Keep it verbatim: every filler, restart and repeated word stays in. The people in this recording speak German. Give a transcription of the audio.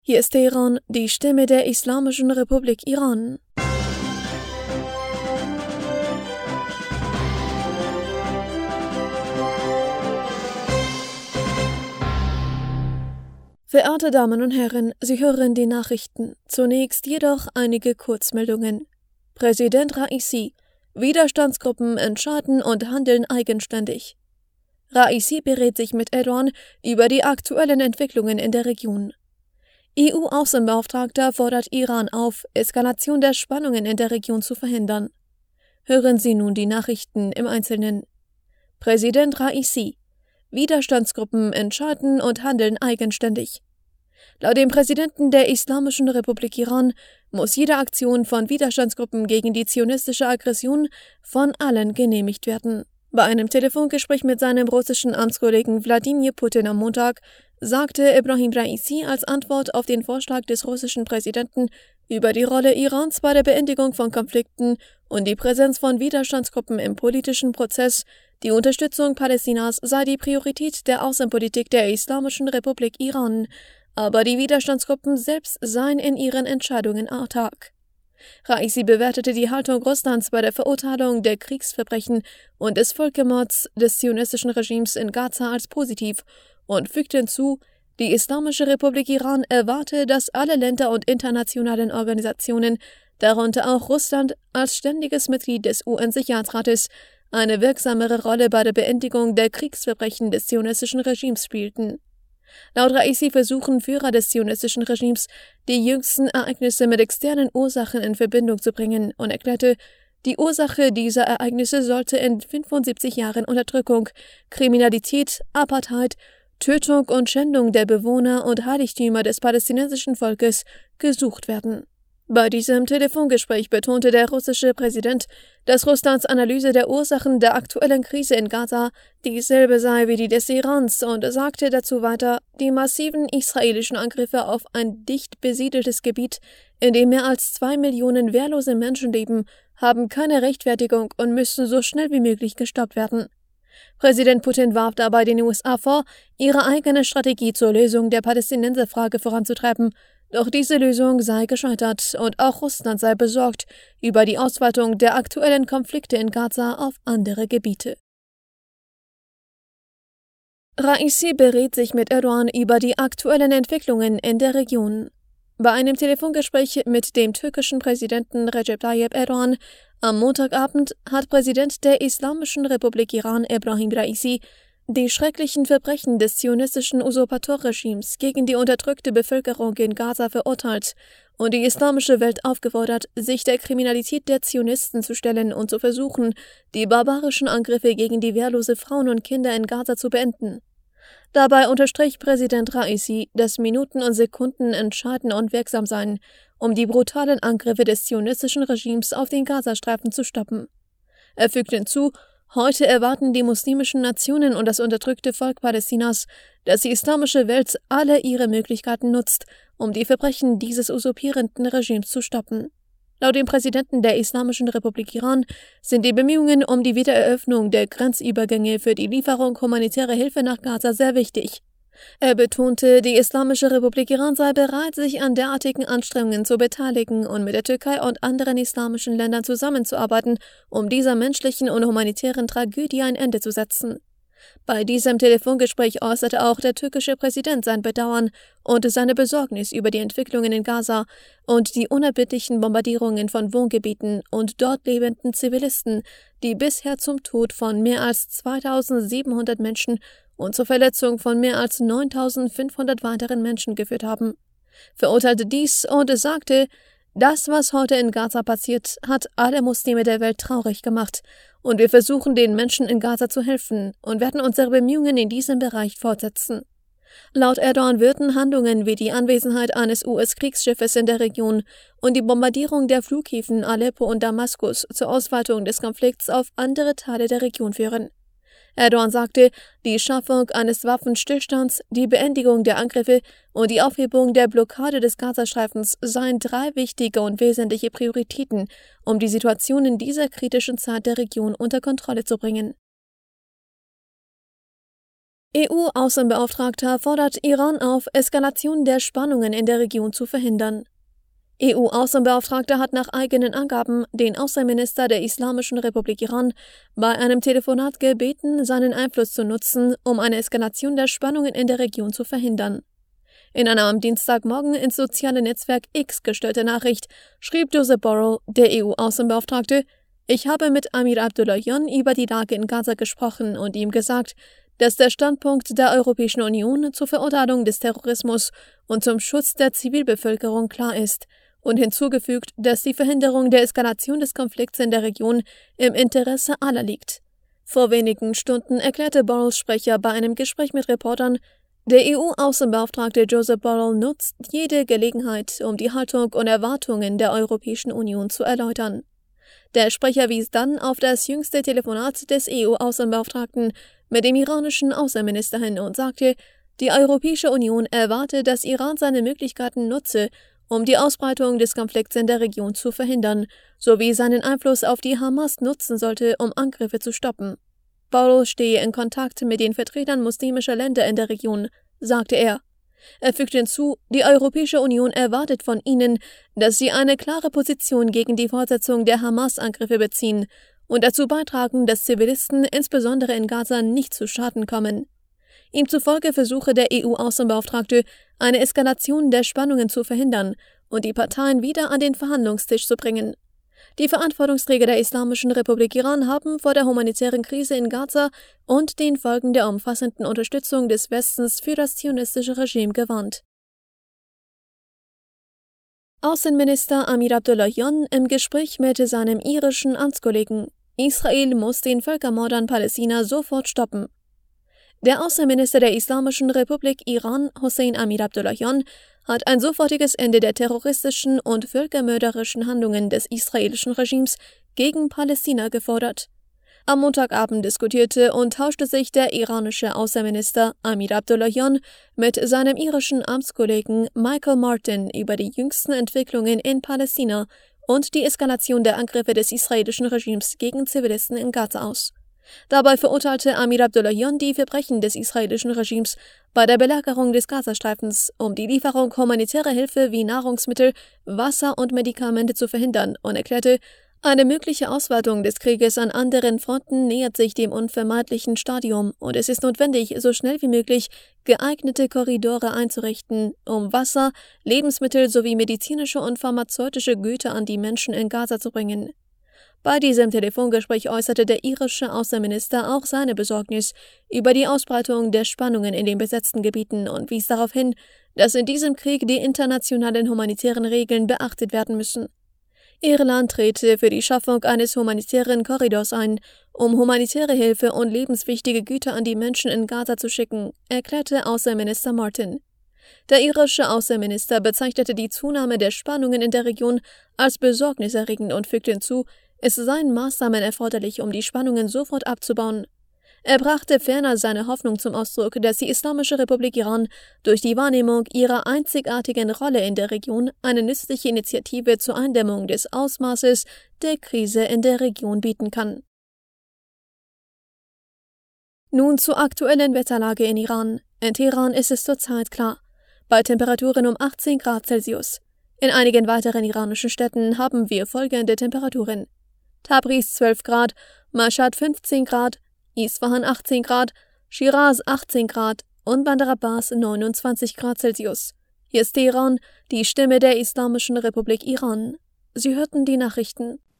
Hier ist Teheran, die Stimme der Islamischen Republik Iran. Verehrte Damen und Herren, Sie hören die Nachrichten. Zunächst jedoch einige Kurzmeldungen. Präsident Raisi: Widerstandsgruppen entscheiden und handeln eigenständig. Raisi berät sich mit Erdogan über die aktuellen Entwicklungen in der Region. E U-Außenbeauftragter fordert Iran auf, Eskalation der Spannungen in der Region zu verhindern. Hören Sie nun die Nachrichten im Einzelnen. Präsident Raisi: Widerstandsgruppen entscheiden und handeln eigenständig. Laut dem Präsidenten der Islamischen Republik Iran muss jede Aktion von Widerstandsgruppen gegen die zionistische Aggression von allen genehmigt werden. Bei einem Telefongespräch mit seinem russischen Amtskollegen Wladimir Putin am Montag sagte Ebrahim Raisi als Antwort auf den Vorschlag des russischen Präsidenten über die Rolle Irans bei der Beendigung von Konflikten und die Präsenz von Widerstandsgruppen im politischen Prozess, die Unterstützung Palästinas sei die Priorität der Außenpolitik der Islamischen Republik Iran, aber die Widerstandsgruppen selbst seien in ihren Entscheidungen autark. Raisi bewertete die Haltung Russlands bei der Verurteilung der Kriegsverbrechen und des Völkermords des zionistischen Regimes in Gaza als positiv und fügte hinzu, die Islamische Republik Iran erwarte, dass alle Länder und internationalen Organisationen, darunter auch Russland als ständiges Mitglied des U N-Sicherheitsrates, eine wirksamere Rolle bei der Beendigung der Kriegsverbrechen des zionistischen Regimes spielten. Laut Raisi versuchen Führer des zionistischen Regimes, die jüngsten Ereignisse mit externen Ursachen in Verbindung zu bringen und erklärte, die Ursache dieser Ereignisse sollte in fünfundsiebzig Jahren Unterdrückung, Kriminalität, Apartheid, Tötung und Schändung der Bewohner und Heiligtümer des palästinensischen Volkes gesucht werden. Bei diesem Telefongespräch betonte der russische Präsident, dass Russlands Analyse der Ursachen der aktuellen Krise in Gaza dieselbe sei wie die des Irans und sagte dazu weiter, die massiven israelischen Angriffe auf ein dicht besiedeltes Gebiet, in dem mehr als zwei Millionen wehrlose Menschen leben, haben keine Rechtfertigung und müssen so schnell wie möglich gestoppt werden. Präsident Putin warf dabei den U S A vor, ihre eigene Strategie zur Lösung der Palästinenserfrage voranzutreiben, doch diese Lösung sei gescheitert und auch Russland sei besorgt über die Ausweitung der aktuellen Konflikte in Gaza auf andere Gebiete. Raisi berät sich mit Erdogan über die aktuellen Entwicklungen in der Region. Bei einem Telefongespräch mit dem türkischen Präsidenten Recep Tayyip Erdogan am Montagabend hat Präsident der Islamischen Republik Iran Ebrahim Raisi die schrecklichen Verbrechen des zionistischen Usurpatorregimes gegen die unterdrückte Bevölkerung in Gaza verurteilt und die islamische Welt aufgefordert, sich der Kriminalität der Zionisten zu stellen und zu versuchen, die barbarischen Angriffe gegen die wehrlose Frauen und Kinder in Gaza zu beenden. Dabei unterstrich Präsident Raisi, dass Minuten und Sekunden entscheidend und wirksam seien, um die brutalen Angriffe des zionistischen Regimes auf den Gazastreifen zu stoppen. Er fügte hinzu, heute erwarten die muslimischen Nationen und das unterdrückte Volk Palästinas, dass die islamische Welt alle ihre Möglichkeiten nutzt, um die Verbrechen dieses usurpierenden Regimes zu stoppen. Laut dem Präsidenten der Islamischen Republik Iran sind die Bemühungen um die Wiedereröffnung der Grenzübergänge für die Lieferung humanitärer Hilfe nach Gaza sehr wichtig. Er betonte, die Islamische Republik Iran sei bereit, sich an derartigen Anstrengungen zu beteiligen und mit der Türkei und anderen islamischen Ländern zusammenzuarbeiten, um dieser menschlichen und humanitären Tragödie ein Ende zu setzen. Bei diesem Telefongespräch äußerte auch der türkische Präsident sein Bedauern und seine Besorgnis über die Entwicklungen in Gaza und die unerbittlichen Bombardierungen von Wohngebieten und dort lebenden Zivilisten, die bisher zum Tod von mehr als zweitausendsiebenhundert Menschen und zur Verletzung von mehr als neuntausendfünfhundert weiteren Menschen geführt haben. Verurteilte dies und sagte, das, was heute in Gaza passiert, hat alle Muslime der Welt traurig gemacht und wir versuchen, den Menschen in Gaza zu helfen und werden unsere Bemühungen in diesem Bereich fortsetzen. Laut Erdogan würden Handlungen wie die Anwesenheit eines U S-Kriegsschiffes in der Region und die Bombardierung der Flughäfen Aleppo und Damaskus zur Ausweitung des Konflikts auf andere Teile der Region führen. Erdogan sagte, die Schaffung eines Waffenstillstands, die Beendigung der Angriffe und die Aufhebung der Blockade des Gazastreifens seien drei wichtige und wesentliche Prioritäten, um die Situation in dieser kritischen Zeit der Region unter Kontrolle zu bringen. E U-Außenbeauftragter fordert Iran auf, Eskalation der Spannungen in der Region zu verhindern. E U-Außenbeauftragter hat nach eigenen Angaben den Außenminister der Islamischen Republik Iran bei einem Telefonat gebeten, seinen Einfluss zu nutzen, um eine Eskalation der Spannungen in der Region zu verhindern. In einer am Dienstagmorgen ins soziale Netzwerk X gestellte Nachricht schrieb Joseph Borrell, der E U-Außenbeauftragte: Ich habe mit Amir Abdullahian über die Lage in Gaza gesprochen und ihm gesagt, dass der Standpunkt der Europäischen Union zur Verurteilung des Terrorismus und zum Schutz der Zivilbevölkerung klar ist, und hinzugefügt, dass die Verhinderung der Eskalation des Konflikts in der Region im Interesse aller liegt. Vor wenigen Stunden erklärte Borrells Sprecher bei einem Gespräch mit Reportern, der E U-Außenbeauftragte Joseph Borrell nutzt jede Gelegenheit, um die Haltung und Erwartungen der Europäischen Union zu erläutern. Der Sprecher wies dann auf das jüngste Telefonat des E U-Außenbeauftragten mit dem iranischen Außenminister hin und sagte, die Europäische Union erwarte, dass Iran seine Möglichkeiten nutze, um die Ausbreitung des Konflikts in der Region zu verhindern, sowie seinen Einfluss auf die Hamas nutzen sollte, um Angriffe zu stoppen. Borrell stehe in Kontakt mit den Vertretern muslimischer Länder in der Region, sagte er. Er fügte hinzu, die Europäische Union erwartet von ihnen, dass sie eine klare Position gegen die Fortsetzung der Hamas-Angriffe beziehen und dazu beitragen, dass Zivilisten, insbesondere in Gaza, nicht zu Schaden kommen. Ihm zufolge versuche der E U-Außenbeauftragte, eine Eskalation der Spannungen zu verhindern und die Parteien wieder an den Verhandlungstisch zu bringen. Die Verantwortungsträger der Islamischen Republik Iran haben vor der humanitären Krise in Gaza und den Folgen der umfassenden Unterstützung des Westens für das zionistische Regime gewarnt. Außenminister Amir Abdullahian im Gespräch mit seinem irischen Amtskollegen: Israel muss den Völkermord an Palästina sofort stoppen. Der Außenminister der Islamischen Republik Iran, Hossein Amir Abdullahian, hat ein sofortiges Ende der terroristischen und völkermörderischen Handlungen des israelischen Regimes gegen Palästina gefordert. Am Montagabend diskutierte und tauschte sich der iranische Außenminister Amir Abdullahian mit seinem irischen Amtskollegen Michael Martin über die jüngsten Entwicklungen in Palästina und die Eskalation der Angriffe des israelischen Regimes gegen Zivilisten in Gaza aus. Dabei verurteilte Amir Abdullahian die Verbrechen des israelischen Regimes bei der Belagerung des Gazastreifens, um die Lieferung humanitärer Hilfe wie Nahrungsmittel, Wasser und Medikamente zu verhindern, und erklärte, eine mögliche Ausweitung des Krieges an anderen Fronten nähert sich dem unvermeidlichen Stadium und es ist notwendig, so schnell wie möglich geeignete Korridore einzurichten, um Wasser, Lebensmittel sowie medizinische und pharmazeutische Güter an die Menschen in Gaza zu bringen. Bei diesem Telefongespräch äußerte der irische Außenminister auch seine Besorgnis über die Ausbreitung der Spannungen in den besetzten Gebieten und wies darauf hin, dass in diesem Krieg die internationalen humanitären Regeln beachtet werden müssen. Irland trete für die Schaffung eines humanitären Korridors ein, um humanitäre Hilfe und lebenswichtige Güter an die Menschen in Gaza zu schicken, erklärte Außenminister Martin. Der irische Außenminister bezeichnete die Zunahme der Spannungen in der Region als besorgniserregend und fügte hinzu, es seien Maßnahmen erforderlich, um die Spannungen sofort abzubauen. Er brachte ferner seine Hoffnung zum Ausdruck, dass die Islamische Republik Iran durch die Wahrnehmung ihrer einzigartigen Rolle in der Region eine nützliche Initiative zur Eindämmung des Ausmaßes der Krise in der Region bieten kann. Nun zur aktuellen Wetterlage in Iran. In Teheran ist es zurzeit klar, bei Temperaturen um achtzehn Grad Celsius. In einigen weiteren iranischen Städten haben wir folgende Temperaturen: Tabriz zwölf Grad, Mashhad fünfzehn Grad, Isfahan achtzehn Grad, Shiraz achtzehn Grad und Bandar Abbas neunundzwanzig Grad Celsius. Hier ist Teheran, die Stimme der Islamischen Republik Iran. Sie hörten die Nachrichten.